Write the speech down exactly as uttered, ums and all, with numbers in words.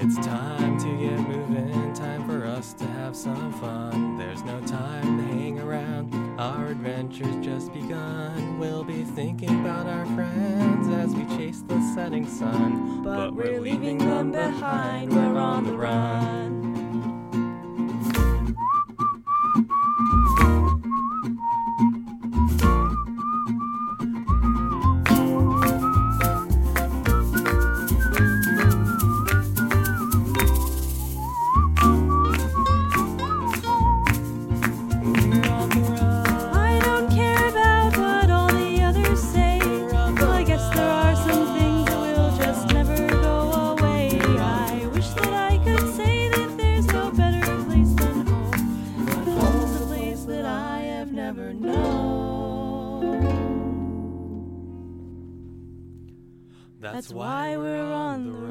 It's time to get moving, time for us to have some fun. There's no time to hang around, our adventure's just begun. We'll be thinking about our friends as we chase the setting sun. But, but we're leaving them behind, we're on the run. That's why we're on the road.